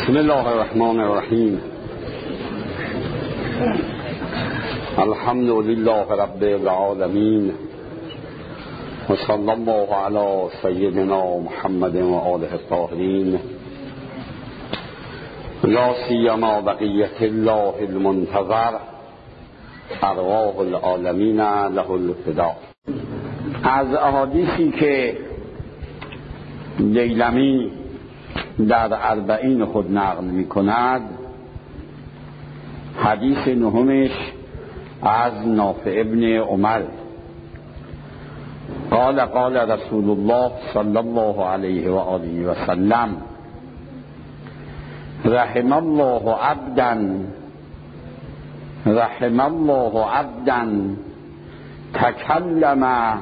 بسم الله الرحمن الرحیم. الحمد لله رب العالمین و صلی الله علی سیدنا محمد و آله الطاهرین لا سیما بقیة الله المنتظر ارواح العالمین له الفدا. از احادیثی که دیلمی در اربعین خود نقل می کند، حدیث نهمش از نافع ابن عمر قال قال رسول الله صلی الله علیه و آله و سلم رحم الله عبدا تکلم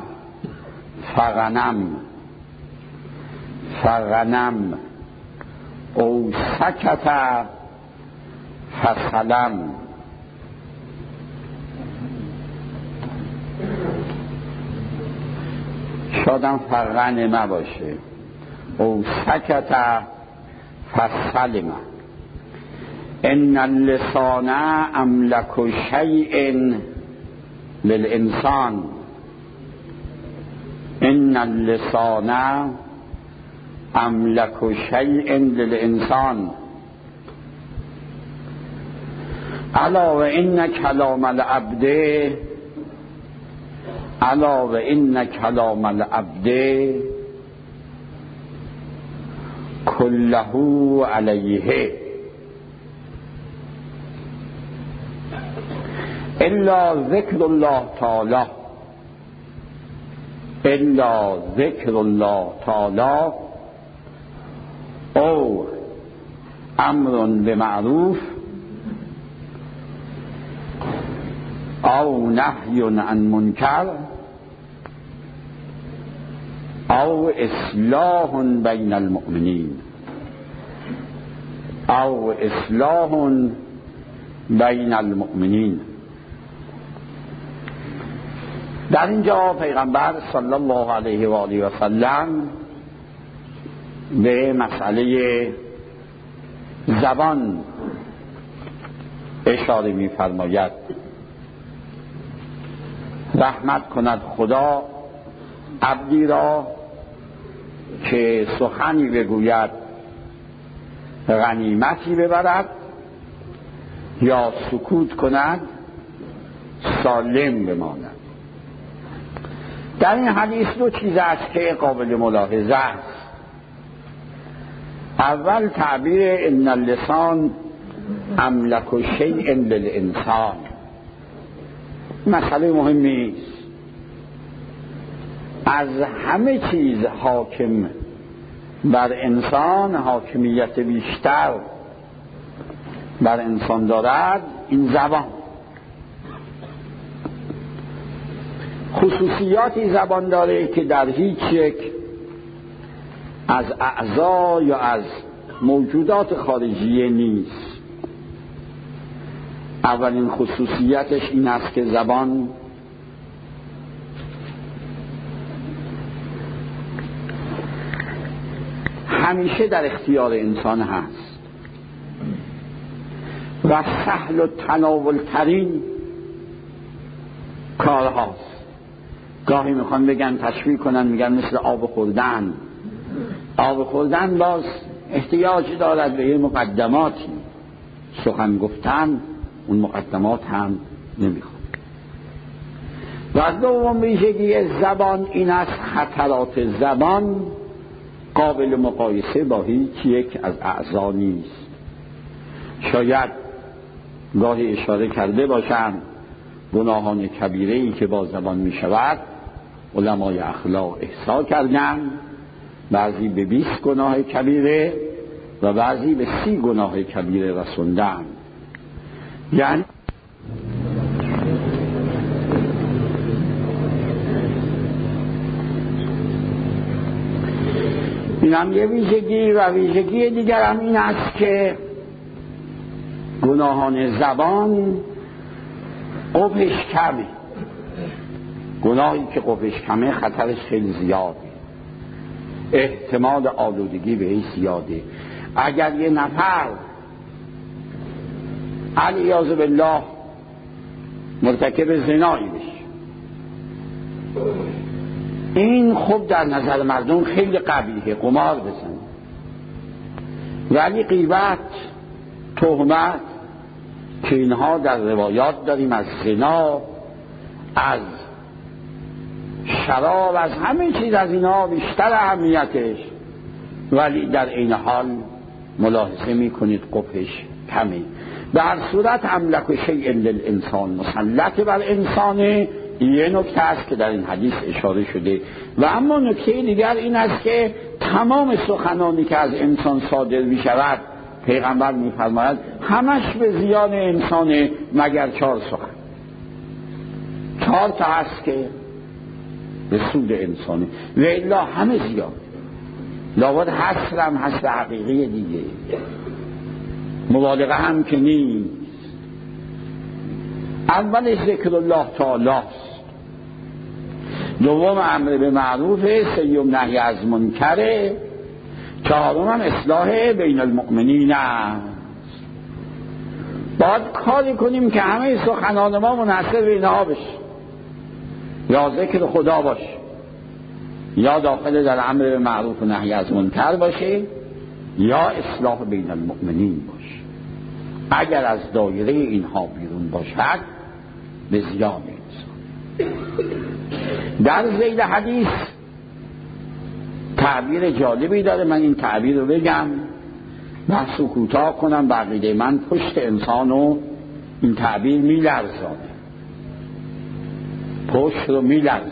فغنم او سکت فسلم. شادم فغنم باشه او سکت فسلم. ان اللسان املک شیء للانسان، ان اللسان املک شیء للانسان الا و ان کلام العبد كله علیه الا ذکر الله تعالی او امر بمعروف او نهی عن منکر او اصلاح بین المؤمنین در اینجا پیغمبر صلی الله علیه و آله و سلم به مسئله زبان اشاره می فرماید. رحمت کند خدا عبدی را که سخنی بگوید غنیمتی ببرد یا سکوت کند سالم بماند. در این حدیث دو چیز است که قابل ملاحظه است. اول تعبیر ان اللسان املک شیء للانسان، مسئله مهمی است. از همه چیز حاکم بر انسان، حاکمیت بیشتر بر انسان دارد این زبان. خصوصیاتی زبان داره که در هیچ یک از اعضا یا از موجودات خارجیه نیست. اولین خصوصیتش این است که زبان همیشه در اختیار انسان هست و سهل و تناول ترین کارهاست. گاهی میخوان بگن تشبیه کنن، میگن مثل آب خوردن. آب خوردن باز احتیاج دارد به یه مقدماتی، سخن گفتن اون مقدمات هم نمیخواد. و دوم ویژگی زبان این است خطرات زبان قابل مقایسه با هیچ یک از اعضا نیست. شاید گاهی اشاره کرده باشند گناهان کبیره‌ای که با زبان می شود علمای اخلاق احصا کردند، بعضی به 20 گناه کبیره و بعضی به 30 گناه کبیره رسوندند. یعنی این هم یه ویژگی و ویژگی دیگر هم این است که گناهان زبان قبحش کمه. گناهی که قبحش کمه خطرش خیلی زیاده، احتمال آلودگی بهش زیاده. اگر یه نفر علیاذ بالله مرتکب زنایی بشه، این خب در نظر مردم خیلی قبیحه، قمار بزنه، ولی غیبت، تهمت که اینها در روایات داریم از زنا، از شراب، از همه چیز از اینها بیشتر اهمیتش، ولی در این حال ملاحظه میکنید قبحش کمه. به هر صورت املک شیء للانسان، مسلط بر انسان، یه نکته است که در این حدیث اشاره شده. و اما نکته دیگر این است که تمام سخنانی که از انسان صادر می شود، پیغمبر می فرماید همش به زیان انسانه مگر 4 سخن. 4 تا هست که به سود انسانه و الا همه زیان. لابد حسر هم هست حقیقی دیگه، مبالغه هم که نیست. اولش ذکر الله تعالی است، دوم امر به معروفه، سوم نهی از منکره، چهارم هم اصلاح بین المؤمنین است. باید کاری کنیم که همه سخنان ما منحصر به اینها بشه، یا ذکر خدا باشه، یا داخل در امر به معروف و نهی از منکر باشه، یا اصلاح بین المؤمنین باشه. اگر از دایره اینها بیرون باشد به زیان انسان. در ذیل حدیث تعبیر جالبی داره، من این تعبیر رو بگم بحث و کوتاه کنم. بقیده من پشت انسانو این تعبیر میلرزانه، پشت رو میلرزانه.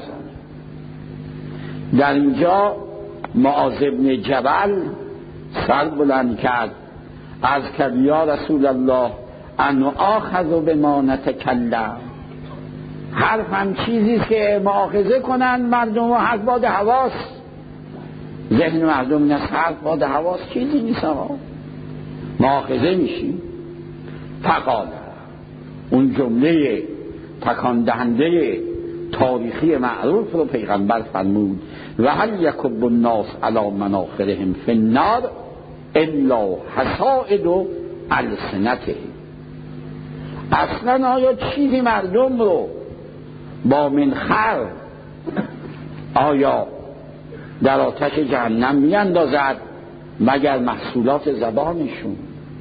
در اینجا معاذ بن جبل سر بلند کرد، از که یا رسول الله ان آخذ بما نتکلم، حرفم چیزی که مؤاخذه کنن مردم و حق باد حواس، ذهن مردم این است حق باد حواس چیزی نیست آقا، مؤاخذه میشی. فقال، اون جمله تکان دهنده تاریخی معروف رو پیغمبر فرمود و هل یکب الناس علی مناخرهم فی النار الا حصائد السنته. اصلا آیا چیزی مردم رو با منخر آیا در آتش جهنم میاندازد مگر محصولات زبانشون؟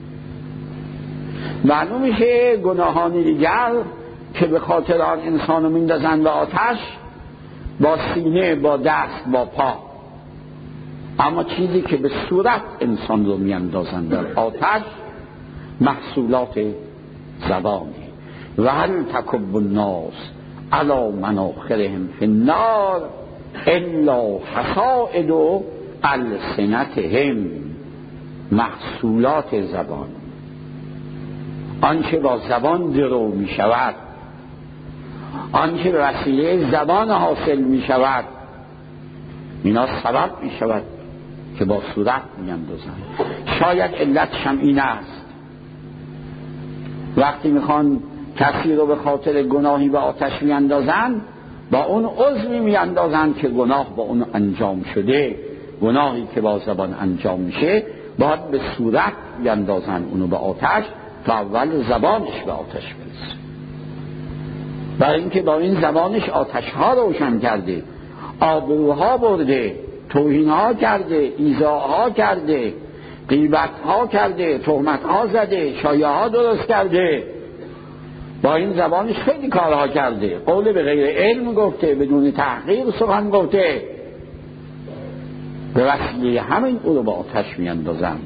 معلوم میشه گناهان دیگر که به خاطر آن انسانو میندازن به آتش، با سینه، با دست، با پا، اما چیزی که به صورت انسان رو میاندازن در آتش محصولات زبانه. و هل تکب الناس علی مناخرهم فی النار الا حصائد السنتهم، محصولات زبان، آنچه با زبان درو می شود، آنچه به وسیله زبان حاصل می شود، اینا سبب می شود که با صورت می اندازن. شاید علتش هم این است، وقتی میخوان کسی رو به خاطر گناهی به آتش می اندازن، با اون عضوی می اندازن که گناه با اون انجام شده. گناهی که با زبان انجام میشه باید به صورت می اندازن اونو به آتش تا اول زبانش به آتش برسه، برای اینکه با این زبانش آتشها روشن کرده، آبروها برده، توهینها کرده، ایذاها کرده، غیبتها کرده، تهمتها زده، شایعه‌ها درست کرده، با این زبانش خیلی کارها کرده، قول به غیر علم گفته، بدون تحقیق سخن گفته، به وسیله همین او رو به آتش میاندازن.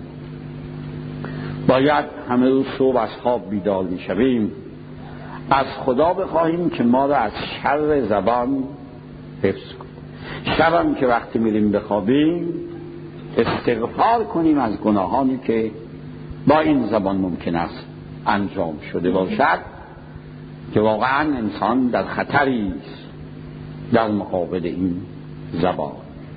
باید همه روز صبح از خواب بیدار میشویم، از خدا بخواهیم که ما را از شر زبان حفظ کنه. شبم که وقتی میریم بخوابیم استغفار کنیم از گناهانی که با این زبان ممکن است انجام شده باشد، که واقعا انسان در خطری است در مقابل این زبان.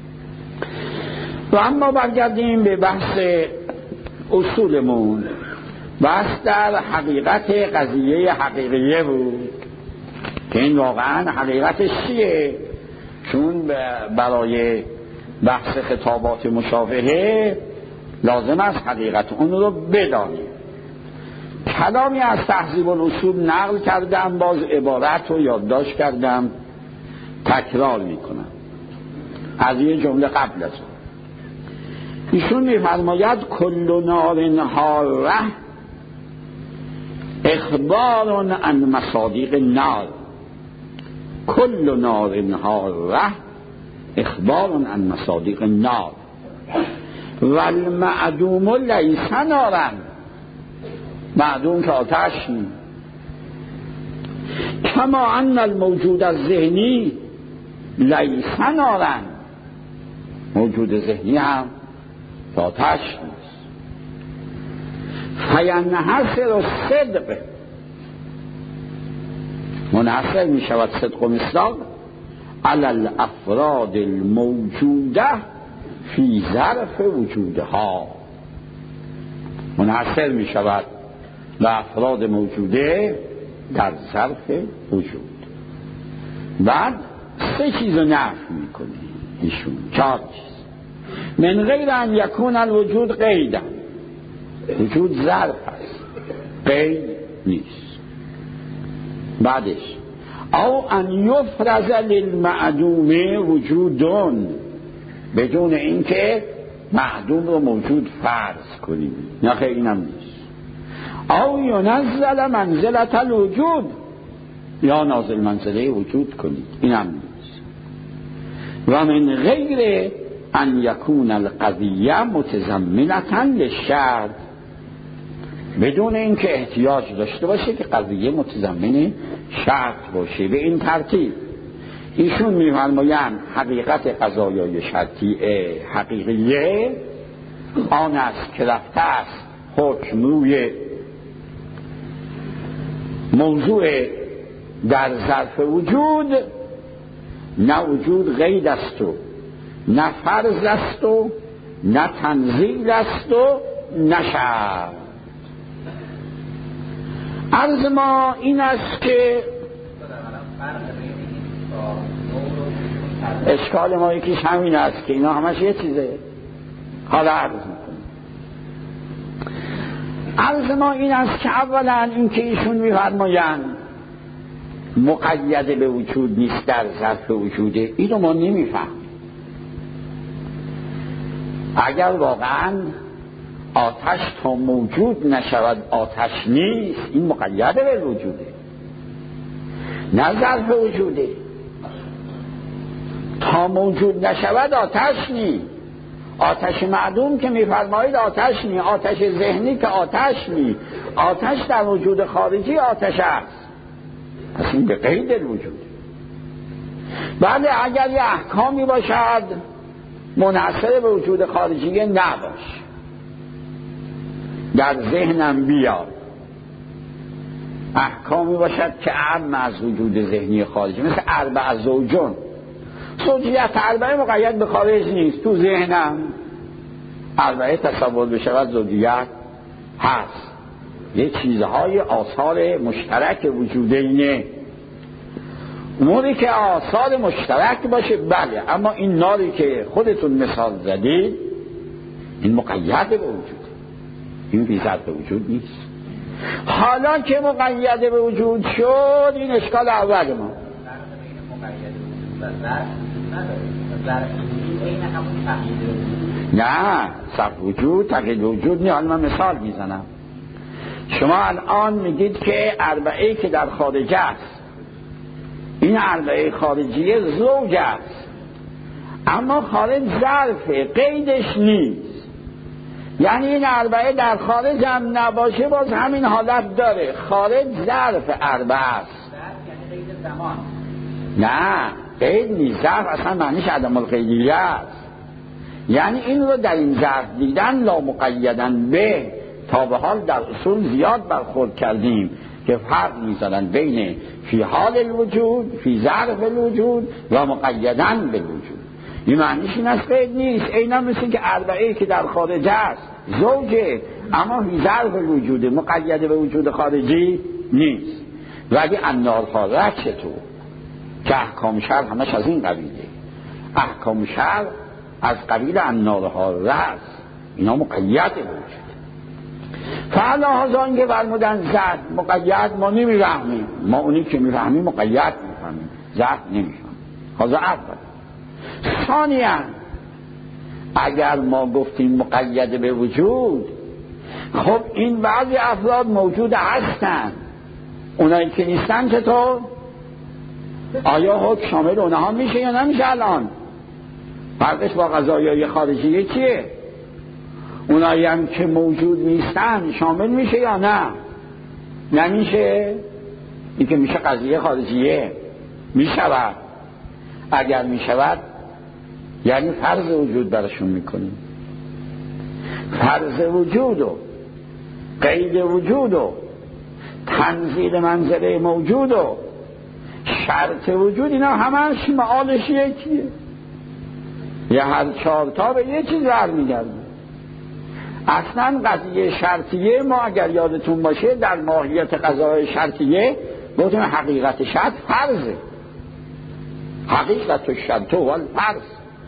و اما برگردیم به بحث اصولمون. بحث در حقیقت قضیه حقیقیه بود که این واقعا حقیقتش چیه، چون برای بحث خطابات مشابهه لازم است حقیقت اون رو بدانیم. کلامی از تهذیب الاصول نقل کردم، باز عبارت رو یادداشت کردم، تکرار میکنم از یه جمله قبل از اون. ایشون میفرماید کل نار حاره اخبار عن مصادیق النار. کل نار حاره اخبار عن مصادیق النار والمعدوم لیس نارا. معدوم که آتش نی. کما ان الموجود الذهنی لیس نارا. موجود ذهنی هم آتش نیست. فینحصر الصدق، منحصر می شود صدق و مصداق علی الافراد الموجوده فی ظرف وجودها. منحصر می شود به افراد موجوده در ظرف وجود. بعد سه چیز رو نفی می کنه ایشون، 4 چیز. من غیر ان یکون الوجود قیدا، وجود ظرف است، قید نیست. بعدش او ان یفرض للمعدوم وجودون، بدون اینکه معدوم رو موجود فرض کنیم، نه خیلی اینم نیست. او ینزل منزلت الوجود، یا نازل منزله وجود کنید، اینم نیست. و من غیر ان یکون القضیه متضمنة للشرط، بدون اینکه احتیاج داشته باشه که قضیه متضمن شرط باشه. به این ترتیب ایشون می‌فرمایند حقیقت قضایای شرطیه حقیقیه آن است که رفته است حکم روی موضوع در ظرف وجود، نه وجود قید است و نه فرض است و نه تنزیل است و نه شرط. عرض ما این است که اشکال ما یکیش همین است که اینا همش یه چیزه. حالا عرض میکنم. عرض ما این است که اولا این که ایشون میفرمایند مقید به وجود نیست، در ظرف وجوده، اینو ما نمیفهمیم. اگر واقعا آتش تا موجود نشود آتش نیست، این مقید به وجوده، نه ظرف وجوده. تا موجود نشود آتش نیست. آتش معدوم که میفرمایید آتش نیست، آتش ذهنی که آتش نیست. آتش در وجود خارجی آتش است، پس این به قید وجود. بله اگر یه احکامی باشد منحصر به وجود خارجی نباشه، در ذهنم بیاد احکامی باشد که اعم از وجود ذهنی خارجی، مثل اربع زوجون. زوجیت اربعه مقید به خارج نیست، تو ذهنم اربعه تصور بشود زوجیت هست. یه چیزهای آثار مشترک وجود اینه، موری که آثار مشترک باشه بله، اما این ناری که خودتون مثال زدید این مقید به وجود، این بی ظرف وجود نیست. حالا که مقید به وجود شد این اشکال اول ما. نه صرف وجود تقیید وجود نه. حالا من مثال میزنم. شما الان میگید که اربعه که در خارج است، این اربعه خارجی زوج است، اما خارج ظرفه، قیدش نیست. یعنی این اربعه در خارج هم نباشه باز همین حالت داره، خارج ظرف اربعه است. یعنی قید زمان؟ نه قید نیست، ظرف اصلا معنیش عدم القیدیه است. یعنی این رو در این ظرف دیدن لا مقیدن به، تا به حال در اصول زیاد برخورد کردیم که فرق می‌ذارن بین فی حال الوجود، فی ظرف الوجود و مقیدن به وجود. این معنیش این است قید نیست. اینا مثل که اربعه که در خارج است زوجه، اما فی ظرف الوجود، مقید به وجود خارجی نیست. ولی النارها چطور که احکام شرع همش از این قبیله. احکام شرع از قبیل النارها است. اینا مقید وجود. فعلا آن که فرمودن زد مقید ما نمیفهمیم، ما اونی که میفهمیم مقید میفهمیم، زد نمیفهمیم. حاضر اول. ثانیاً اگر ما گفتیم مقید به وجود، خب این بعضی افراد موجود هستن، اونایی که نیستن چطور؟ آیا حکم شامل اونها میشه یا نمیشه؟ الان فرقش با قضایای خارجیه چیه؟ اونایی هم که موجود نیستن شامل میشه یا نه؟ نمیشه. این که میشه قضیه خارجیه. میشود. اگر میشود یعنی فرض وجود برشون میکنیم. فرض وجود و قید وجود و تنزیل منزله موجود و شرط وجود، اینا همش معالش یکیه. یه هر چهارتا به یه چیز برمیگرده. اصلا قضیه شرطیه ما اگر یادتون باشه در ماهیت قضای شرطیه گفتیم حقیقت شرط فرضه. حقیقت شرط و فرض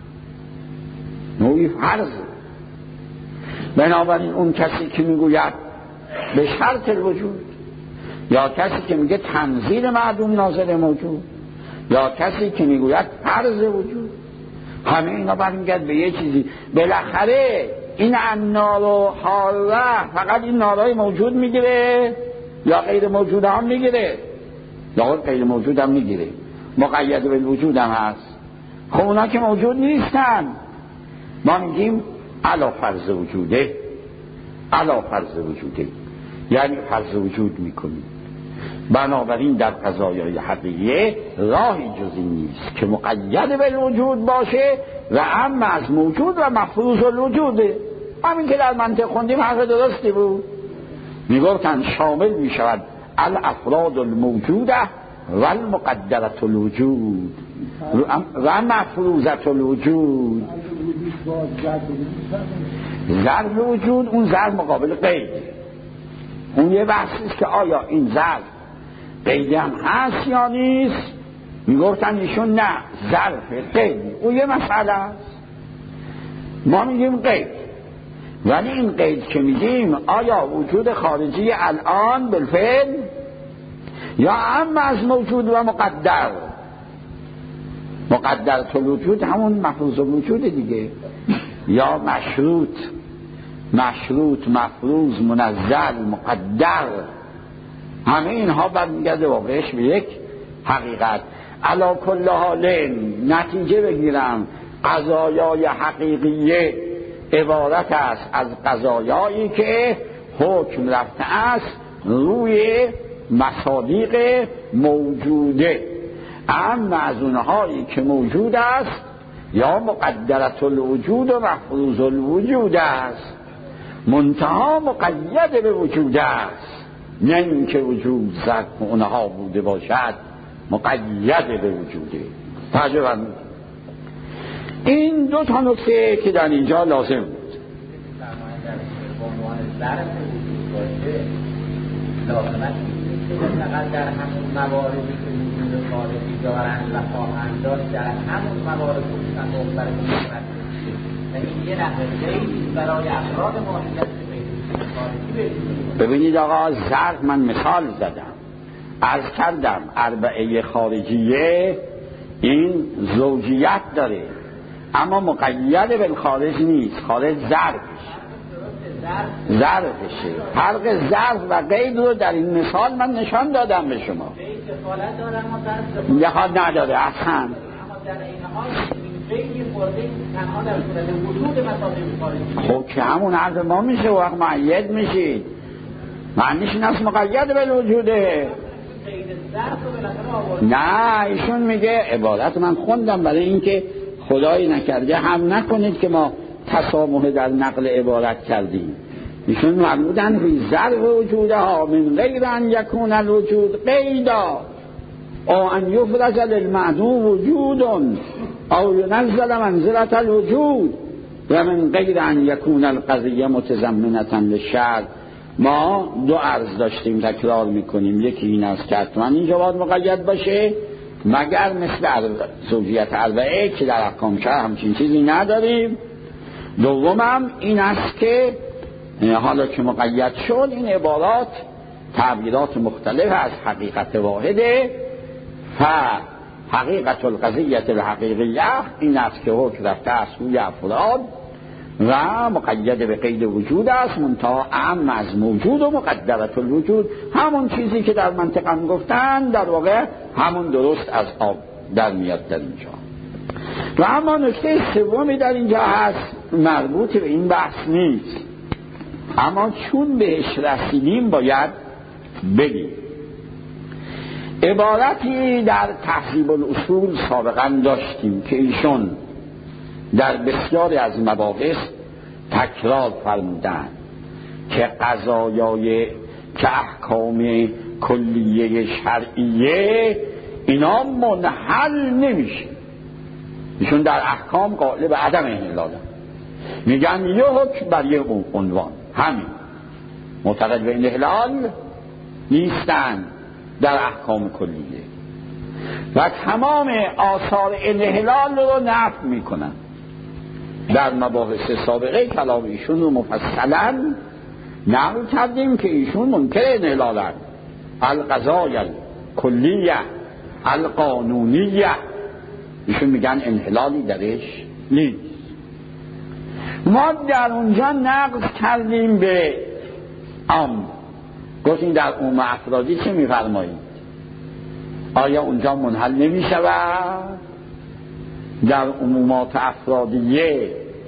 نوعی فرضه. بنابراین اون کسی که میگوید به شرط الوجود، یا کسی که میگه تنزیل معدوم ناظر موجود، یا کسی که میگوید فرض وجود، همه اینا برمیگرد به یه چیزی. بالاخره این النار و حاره فقط این نارای موجود میگیره یا غیر موجود هم میگیره؟ یا غیر موجود هم میگیره. مقید به وجود هم هست. خب اونا که موجود نیستن ما میگیم علا فرض وجوده، علا فرض وجوده، یعنی فرض وجود میکنیم. بنابراین در قضایای حقیقیه راهی جزی نیست که مقید به وجود باشه و اما از موجود و مفروض الوجوده. همین که در منطق خوندیم حرف درستی بود. میگفتن شامل میشود الافراد الموجوده و المقدرة الوجود و مفروضة الوجود. ظرف وجود اون ظرف مقابل قید، اون یه بحثیست که آیا این ظرف قیدی هم هست یا نیست. میگفتن ایشون نه ظرف قید، اون یه مسئله است. ما میگیم قید، ولی این قید که میگیم آیا وجود خارجی الان بالفعل یا هم از موجود و مقدر. مقدرة الوجود همون مفروض الوجود دیگه، یا مشروط مفروض منزل مقدر، همه اینها برمیگرده واقعش به یک حقیقت. علی کل حال نتیجه بگیرم قضایای حقیقیه عبارت است از قضایایی که حکم رفته است روی مصادیق موجوده، اما از اونهایی که موجود است یا مقدرة الوجود و مفروض الوجود است، منتها مقید به وجود است، نه اینکه وجود ذات اونها بوده باشد، مقید به وجوده. توجه فرمایید. این دو تا نکته که در اینجا لازم بود. فقط در همون مواردی که وجود خارجی دارند و خواهند داشت در همون موارد خصوصا مختلف و این یه نحوه خیلی برای افراد ماهیت خارجی ببینید آقا، ظرف من مثال زدم، عرض کردم اربعه خارجیه این زوجیت داره اما مقید به خارج نیست، خارج ظرفشه. فرق ظرف و قید رو در این مثال من نشان دادم به شما. دخالت نداره اصلا. خب که همون عرض ما میشه و وقت معید میشید، معنیش این است مقید به وجوده. نه ایشون میگه عبارت من خوندم برای اینکه خدایی نکرده هم نکنید که ما تسامح در نقل عبارت کردیم. ایشون فرمودن فی ظرف وجودها من غیر ان یکون الوجود قیدا او ان یفرض للمعدوم وجود او ینزل منزلة الوجود و من غیر ان یکون القضیه متضمنة للشرط. ما دو عرض داشتیم تکرار میکنیم، یکی این است که حتما اینجا باید مقید باشه مگر مثل زوجیت اربعه که در احکام شرع همچین چیزی نداریم، دومم این است که حالا که مقید شد این عبارات تعبیرات مختلف از حقیقت واحده. حقیقت القضیت الحقیقیه این است که حکم رفته از سوی افراد و مقید به قید وجود است، منتها اعم از موجود و مقدرت الوجود، همون چیزی که در منطقم گفتن در واقع همون درست از آب در میاد در اینجا. و اما نکته سومی در اینجا هست مربوط به این بحث نیست، اما چون بهش رسیدیم باید بگیم. عبارتی در تهذیب الاصول سابقا داشتیم که ایشون در بسیاری از مباحث تکرار فرمودند که قضایای که احکام کلیه شرعیه اینا منحل نمیشه. ایشون در احکام قائل به عدم انحلال، میگن یه حکم بر یه عنوان، همین، معتقد به انحلال نیستن در احکام کلیه و تمام آثار انحلال رو نفی میکنن. در مباحث سابقه کلام ایشون رو مفصلا نقل کردیم که ایشون منکر انحلالند، القضای کلیه القانونیه، ایشون میگن انحلالی درش نیست. ما در اونجا نقل کردیم به عام، گفتیم در عموم افرادی چه میفرمایید؟ آیا اونجا منحل نمیشود؟ در عمومات افرادیه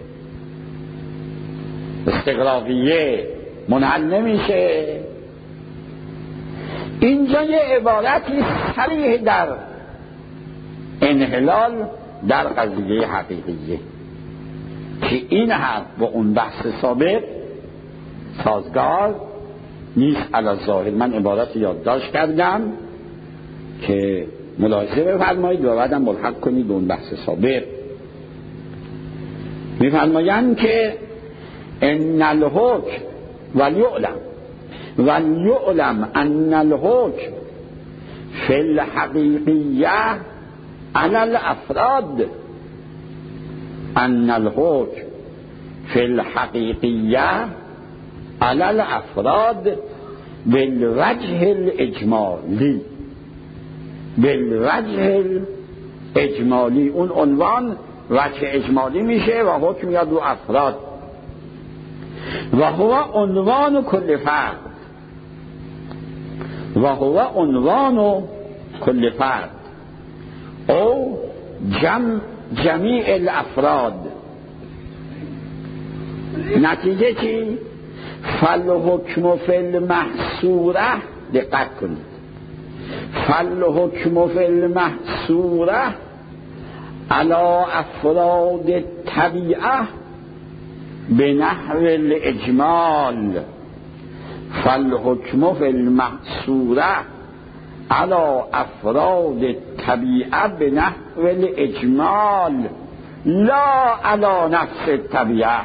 استغراقیه منحل نمیشه؟ اینجا یه عبارتی صریح در انحلال در قضیه حقیقیه که این حرف با اون بحث سابق سازگار نیست. علی ظاهر من عبارت یادداشت کردم که ملاحظه بفرمایید و بعدم ملحق کنید به اون بحث سابق. میفرمایند که ان الحکم وليعلم ان الحکم فی الحقیقیه علی الافراد، ان الحکم فی الحقیقیه علی الافراد بالوجه الاجمالی، بالوجه الاجمالی، اون عنوان وجه اجمالی میشه و حکم میاد رو افراد. و هو عنوان کل فرد، و هو عنوان کل فرد او جمیع الافراد. نتیجه چی؟ فالحکم فی المحصوره، دقت کنید، فالحکم فی المحصوره علی افراد الطبیعه به نحو الاجمال، فالحکم فی المحصوره علی افراد الطبیعه به نحو الاجمال لا علی نفس الطبیعه،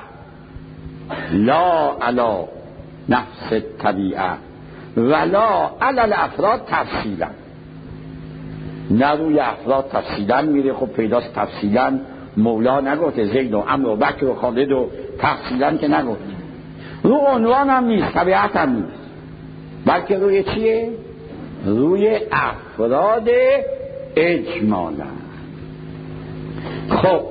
لا علی نفس الطبیعه ولا علی الافراد تفصیلا. نه روی افراد تفصیلا میره، خب پیداست تفصیلا مولا نگفته زید و عمرو و بکر و خالد و تفصیلا که نگفته، رو عنوان هم نیست، طبیعت هم نیست، بلکه روی چیه؟ روی افراد اجمالا. خب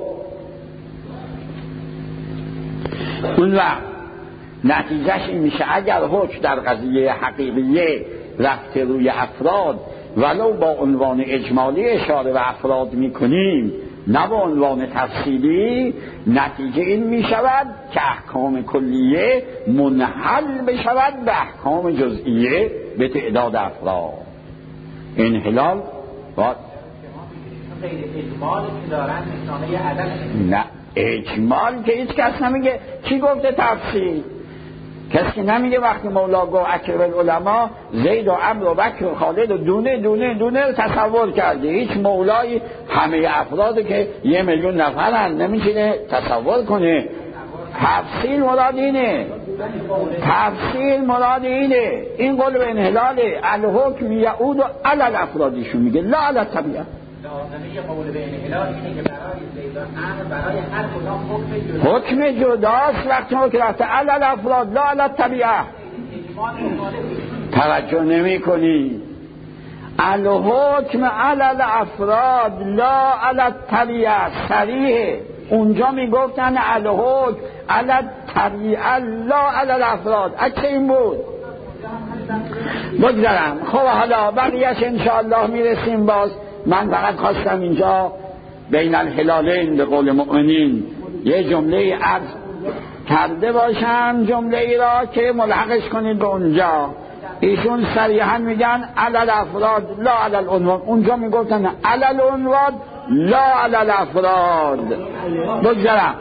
اون وقت نتیجهش این میشه اگر حکم در قضیه حقیقیه رفته روی افراد ولو با عنوان اجمالی اشاره به افراد میکنیم نه با عنوان تفصیلی، نتیجه این میشود که احکام کلیه منحل بشود به احکام جزئیه به تعداد افراد. انحلال با اجمالی که دارن نشانه عدم، نه اجمال که هیچ کس نمیگه. کی گفته تفصیل؟ کسی نمیگه وقتی مولا گفت اکرم العلماء زید و عمرو و بکر و خالد و دونه دونه دونه رو تصور کرده. هیچ مولای همه افراد که 1,000,000 نفرن نمیتونه تصور کنه. تفصیل مراد اینه، تفصیل مراد اینه. این قول به انحلاله. الحکم یعود و علی الافرادیشون میگه لا علی الطبیعه. لازمه قول بین اله اینه که برای زیدان امر برای هر کدام حکم جداست وقتی ما که رفته علل افراد لا علل طبیعه. توجه نمی کنی الحکم علل افراد لا علل طبیعه صریحه. اونجا میگفتن الحکم علل طبیعه لا علل افراد. اگه این بود بگذارم. خب حالا بقیهش انشاءالله میرسیم. باز من فقط خواستم اینجا بین الهلالین به قول مؤمنین یه جمله عرض کرده باشم، جمله ای را که ملحقش کنید به اونجا. ایشون صریحا میگن علل افراد لا علل عنوان، اونجا میگفتن علل عنوان لا علل افراد. بگذارم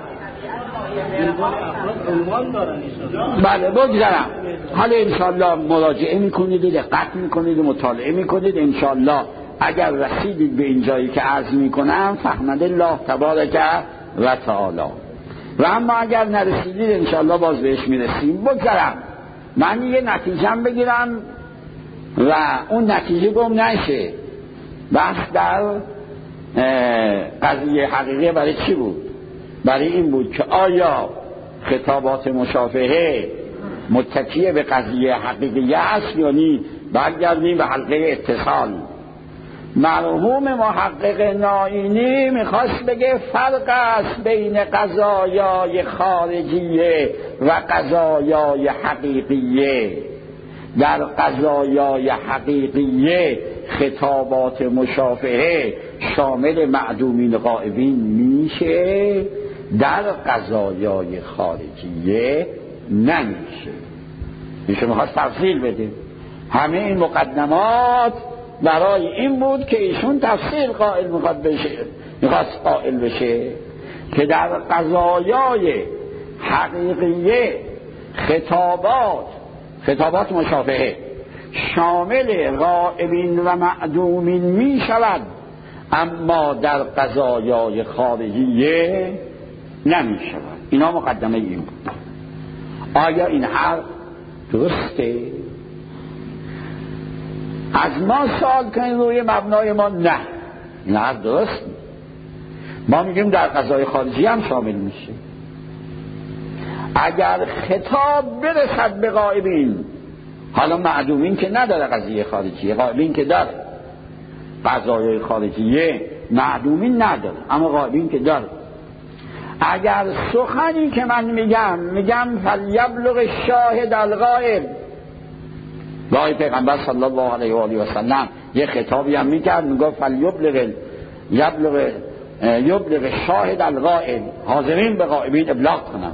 بله بگذارم. حالا انشاءالله مراجعه میکنید، دقت میکنید، مطالعه میکنید. انشاءالله اگر رسیدید به این جایی که عرض میکنم فهمد الله تبارک و تعالی، و اما اگر نرسیدید انشاءالله باز بهش میرسیم. بگذارم من یه نتیجه بگیرم و اون نتیجه گم نشه. بحث در قضیه حقیقی برای چی بود؟ برای این بود که آیا خطابات مشافهه متکیه به قضیه حقیقی است یا نی. برگردیم به حلقه اتصال. مرحوم محقق نائینی میخواست بگه فرق است بین قضایای خارجیه و قضایای حقیقیه. در قضایای حقیقیه خطابات مشافهه شامل معدومین غائبین میشه، در قضایای خارجیه نمیشه. میشه میخواست تفصیل بده. همه این مقدمات برای این بود که ایشون تفصیل قائل میخواست قائل بشه که در قضایای حقیقیه خطابات مشافهه شامل غائبین و معدومین می شود، اما در قضایای خارجیه نمی شود. اینا مقدمه این بود. آیا این حرف درسته؟ از ما سوال کنید روی مبنای ما نه، این حرف درست. ما میگیم در قضای خارجی هم شامل میشه. اگر خطاب برسد به غائبین، حالا معدومین که نداره قضیه خارجیه، غائبین که داره. قضایای خارجیه معدومین نداره اما غائبین که داره. اگر سخنی که من میگم فلیبلغ الشاهد الغائب، گاهی پیغمبر صلی الله علیه و آله و سلم یه خطابی هم میکرد، میگفت یبلغ شاهد الغائب، حاضرین به غائبین ابلاغ کنم.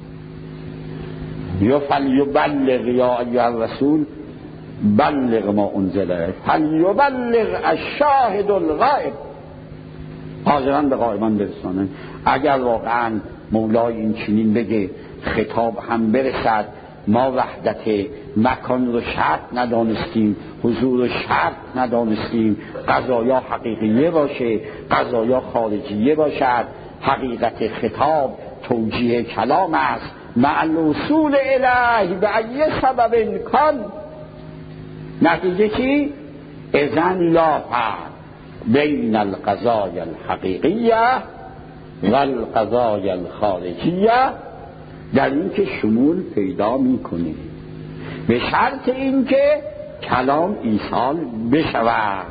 یا فلیبلغ یا ایها الرسول بلغ ما انزل الیک فلیبلغ الشاهد الغائب، حاضران به غائبان برسانن. اگر واقعا مولای این چنین بگه خطاب هم برسد، ما وحدت مکان رو شرط ندانستیم، حضور رو شرط ندانستیم، قضایا حقیقیه باشه، قضایا خارجیه باشد، حقیقت خطاب توجیه کلام است، مع الوصول الیه به ای سبب کان. نتیجه چی؟ اذن لا فرق بین القضای الحقیقیه و القضای الخارجیه، در این که شمول پیدا میکنه، به شرط این که کلام ایصال بشود،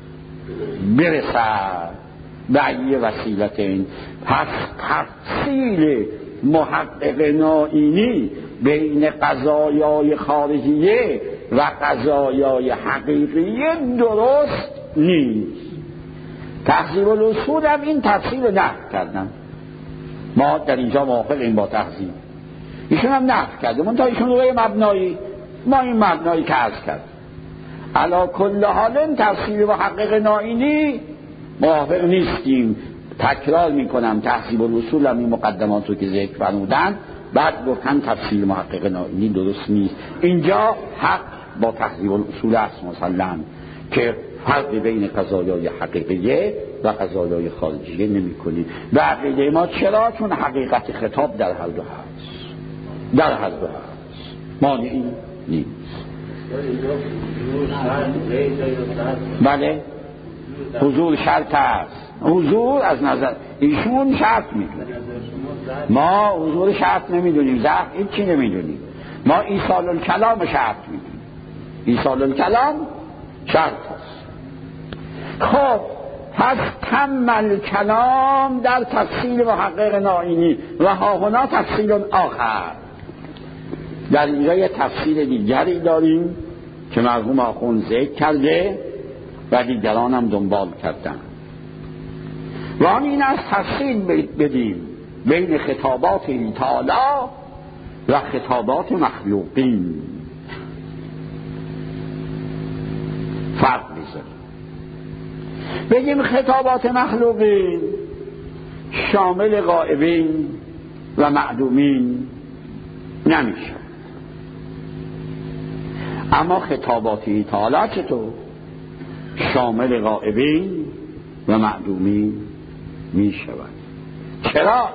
برسد به ای وسیلت این. پس تفصیل محقق نائینی بین قضایای خارجیه و قضایای حقیقیه درست نیست. تهذیب الاصول هم این تفصیل رو نقل کردن، ما در اینجا موافقیم با تهذیب. ایشون هم نقل کرده، منتها ایشون روی مبنایی، ما این مبنایی که عرض کرد. علی کل حال تفصیل محقق نائینی موافق نیستیم. تکرار میکنم تهذیب الاصول هم این مقدمات رو که ذکر فرمودن، بعد گفتن تفصیل محقق نائینی درست نیست. اینجا حق با تهذیب الاصول است مسلم که فرق بین قضایای حقیقیه و قضایای خارجیه نمی کنید. و عقیده ما چرا؟ چون حقیقت خطاب در هر دو هست، در هر دو هست، مانعی نیست. بله حضور شرط است. حضور از نظر ایشون شرط میدونه، ما حضور شرط نمیدونیم، ضعف هیچی نمیدونیم، ما ایصال الکلام شرط میدونیم. ایصال الکلام شرط است. خب پس تم الکلام در تفصیل محقق نائینی و هاهنا تفصیل آخر. در اینجا یه تفصیل دیگری داریم که مرحوم آخوند ذکر کرده و دیگران هم دنبال کردن، و آن این از تفصیل بدیم بین خطابات تعالی و خطابات مخلوقین فرق بذاریم. بگیم خطابات مخلوقین شامل غائبین و معدومین نمیشه، اما خطابات تعالی چطور؟ شامل غائبین و معدومین می شود. چرا؟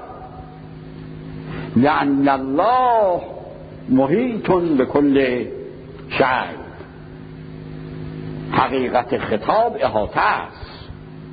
لأن الله محیط بكل شیء. حقیقت خطاب احاطه است،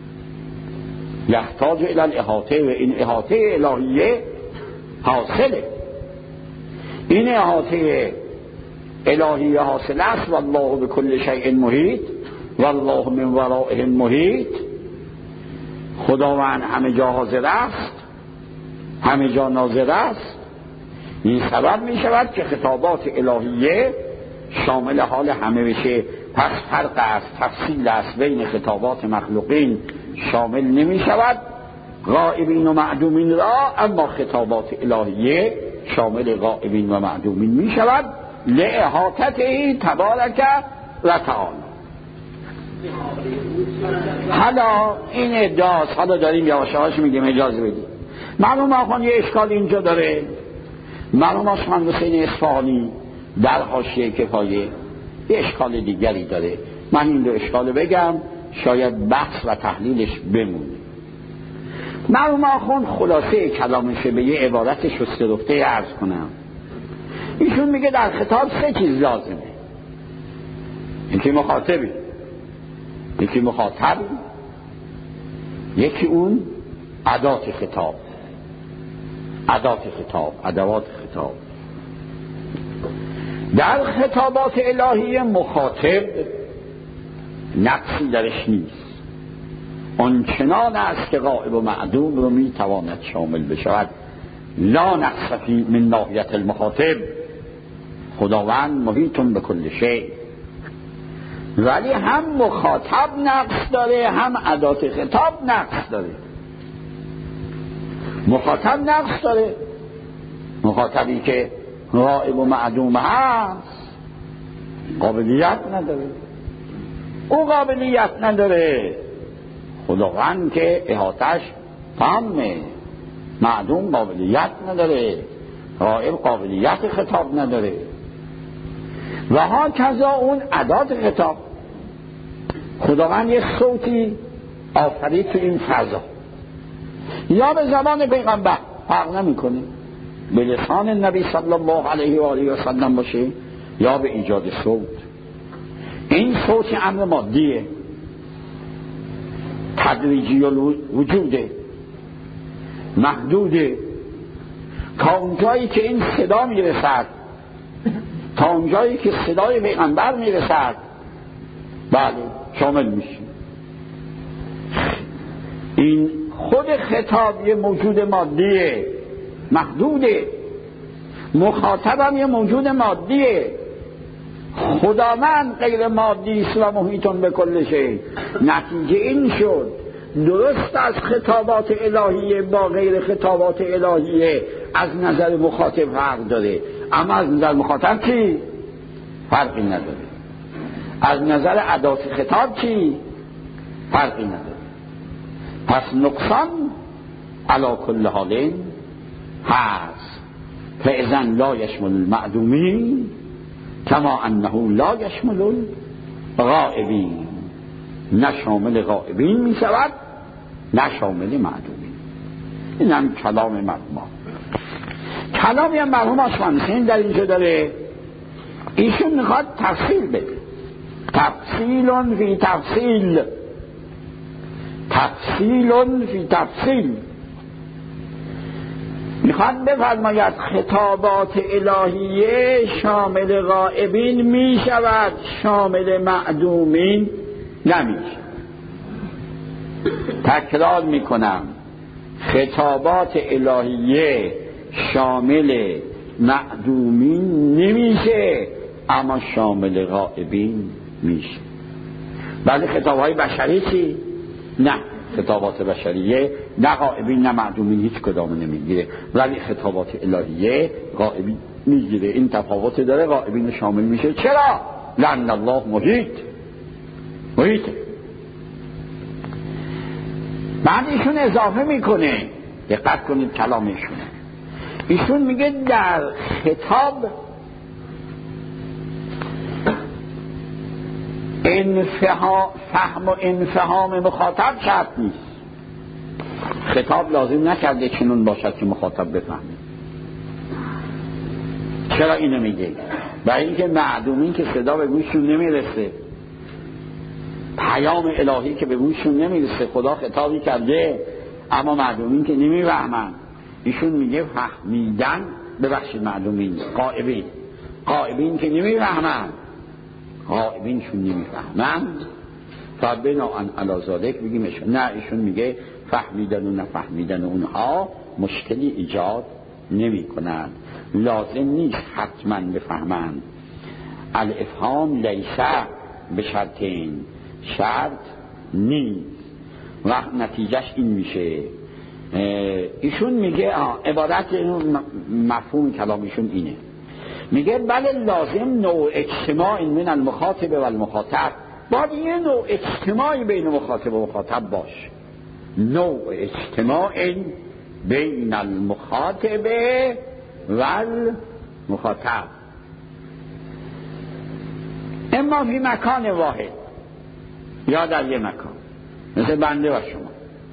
یحتاج الی الاحاطه، و این احاطه الهیه حاصله. این احاطه الهیه حاصل است. والله بكل شیء محیط والله من ورائه محیط. خداوند همه جا حاضر است، همه جا ناظر است. این سبب می شود که خطابات الهیه شامل حال همه بشه. پس فرق است، تفصیل است بین خطابات مخلوقین شامل نمی شود غائبین و معدومین را، اما خطابات الهیه شامل غائبین و معدومین می شود لإحاطته تبارک و تعالی. حالا این ادعاست، حالا داریم یواش یواش میگیم اجازه بدید. معلوم آخوان یه اشکال اینجا داره. معلوم آخوان حسین اصفهانی در حاشیه کفایه یه اشکال دیگری داره. من این دو اشکال بگم شاید بحث و تحلیلش بمونه. معلوم آخوان خلاصه کلامشه به یه عبارت شسته رفته عرض کنم. ایشون میگه در خطاب سه چیز لازمه. یکی مخاطبی، یکی مخاطب، یکی اون ادوات خطاب، ادوات خطاب. در خطابات الهی مخاطب نقصی درش نیست، آنچنان است که غائب و معدوم رو میتواند شامل بشود. لا نقص فی من ناحیت المخاطب، خداوند محیط بكل شیء. ولی هم مخاطب نقص داره، هم ادات خطاب نقص داره. مخاطب نقص داره، مخاطبی که غائب و معدوم هست قابلیت نداره، او قابلیت نداره. خداوند که احاطش تامه، معدوم قابلیت نداره، غائب قابلیت خطاب نداره. و ها کذا اون ادات خطاب. خداوند یک صوتی آفرید تو این فضا، یا به زبان پیغمبر فرق نمیکنه، به لسان نبی صلی الله علیه و آله و سلم باشه یا به ایجاد صوت. این صوت امر مادیه، تدریجی وجوده، محدوده. تا اونجایی که این صدا میرسد، تا اونجایی که صدای پیغمبر میرسد، بله شامل میشه. این خود خطاب یه موجود مادیه، محدوده. مخاطبم یه موجود مادیه. خداوند غیر مادی است و محیط بكل شیء. نتیجه این شد درست از خطابات الهیه با غیر خطابات الهیه از نظر مخاطب فرق داره، اما از نظر مخاطب چی؟ فرقی نداره. از نظر ادات خطاب چی؟ فرقی نداره. پس نقصان علی کل حال هست. فاذن لا یشمل المعدومین کما انه لا یشمل الغائبین. نه شامل غائبین می شود نه شامل معدومین. این هم کلام مرحوم. کلامی هم مرحوم آشمانسین در اینجا داره. ایشون میخواد تفصیل بده، تفصیل فی تفصیل. تفصیل فی تفصیل. میخواد بفرماید خطابات الهیه شامل غائبین میشود، شامل معدومین نمیشه. تکرار میکنم، خطابات الهیه شامل معدومین نمیشه اما شامل غائبین میشه. ولی خطابهای بشری چی؟ نه، خطابات بشریه نه غائبین نه معدومین هیچ کدام نمیگیره، ولی خطابات الهیه غائبین میگیره. این تفاوت داره، غائبین شامل میشه. چرا؟ لأن الله محیط. بعد ایشون اضافه میکنه، دقت کنید کلام ایشون میگه در خطاب فهم و انفهام مخاطب شرط نیست. خطاب لازم نکرده چنون باشد که مخاطب بفهمه. چرا اینو میگه؟ برای اینکه معدومین که صدا به گوششون نمیرسه، پیام الهی که به گوششون نمیرسه، خدا خطابی کرده اما معدومین که نمیفهمن. ایشون میگه فهمیدن، ببخشید معدومین، غائبین که نمیفهمن، غائبین چون نمیفهمن فبناء علی ذلک بگیم نه. ایشون میگه فهمیدن و نفهمیدن اونها مشکلی ایجاد نمی کنند، لازم نیست حتما بفهمند. الافهام لیسه به شرطین، شرط نیست. وقت نتیجهش این میشه. ایشون میگه عبارت مفهوم کلامیشون اینه، میگه بله لازم نوع اجتماع من المخاطب و المخاطب، باید یه نوع اجتماعی بین مخاطب و مخاطب باشه. نوع اجتماع بین المخاطب و المخاطب، اما فی مکان واحد یا در یه مکان، مثل بنده و شما.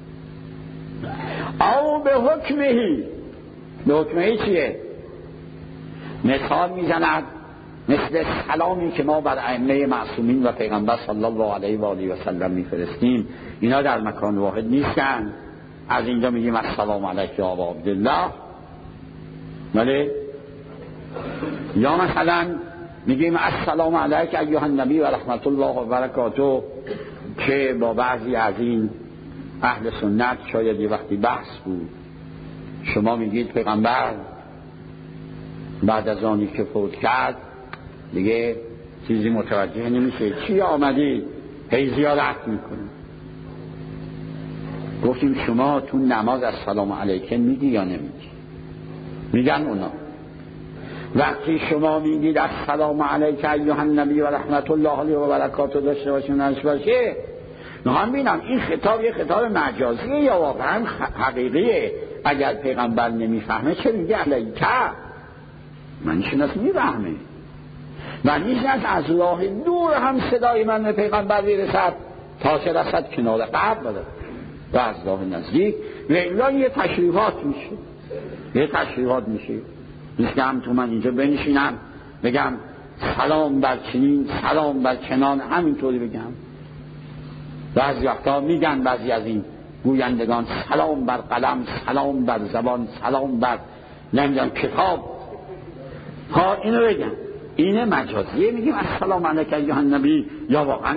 او به حکمهی، به حکمهی چیه؟ مثال میزند مثل سلامی که ما بر ائمه معصومین و پیغمبر صلی الله علیه و آله و سلم میفرستیم، اینا در مکان واحد نیستن. از اینجا میگیم السلام علیک یا ابا عبدالله، ولی یا مثلا میگیم السلام علیک ایها النبی و رحمت الله و برکاته، که با بعضی از این اهل سنت شاید یه وقتی بحث بود. شما میگید پیغمبر بعد از آنی که فوت کرد دیگه چیزی متوجه نمیشه، چی آمدی هی زیارت میکنی. گفتیم شما تو نماز السلام علیکم میگی یا نمیگی؟ میگن اونا. وقتی شما میگید السلام علیک ایها النبی و رحمت الله علیه و برکاته داشته باشه نش باشه، نهم بینم این خطاب یه خطاب مجازیه یا واقعا حقیقیه؟ اگر پیغمبر نمیفهمه چه میگه علیکه؟ منیش ناس میفهمه، منیش ناس از راه دور هم صدای من به پیغمبر برسد تا چه رسد کنار قبر بده و از راه نزدیک و الا یه تشریفات میشه. نیست که هم تو من اینجا بنشینم بگم سلام بر چنین، سلام بر کنان، همینطوری بگم. بعضی وقتا میگن بعضی از این گویندگان سلام بر قلم، سلام بر زبان، سلام بر نمیدونم کتاب، ها اینو بگم. اینه مجازیه، میگیم السلام علیک ایها النبی، یا واقعا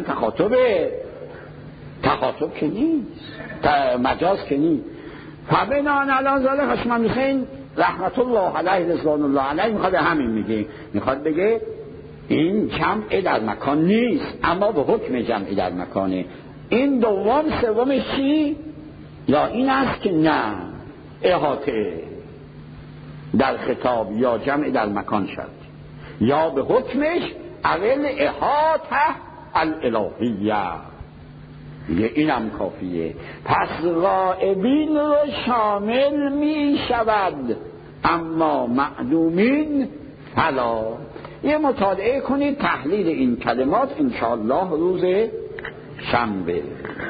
تخاطب که نیست، مجاز که نیست. فبنان علی ذلک حشم حسین رحمت الله علیه رضوان الله علیه میخواد همین میگه، میخواد بگه این جمع در مکان نیست اما به حکم جمع در مکانه. این دوم سومش چی؟ یا این است که نه احاطه در خطاب یا جمع در مکان شد، یا به حکمش اول احاطه الالهیه، یه اینم کافیه. پس غائبین رو شامل می شود اما معدومین فلا. یه مطالعه کنید تحلیل این کلمات انشاءالله روز شنبه.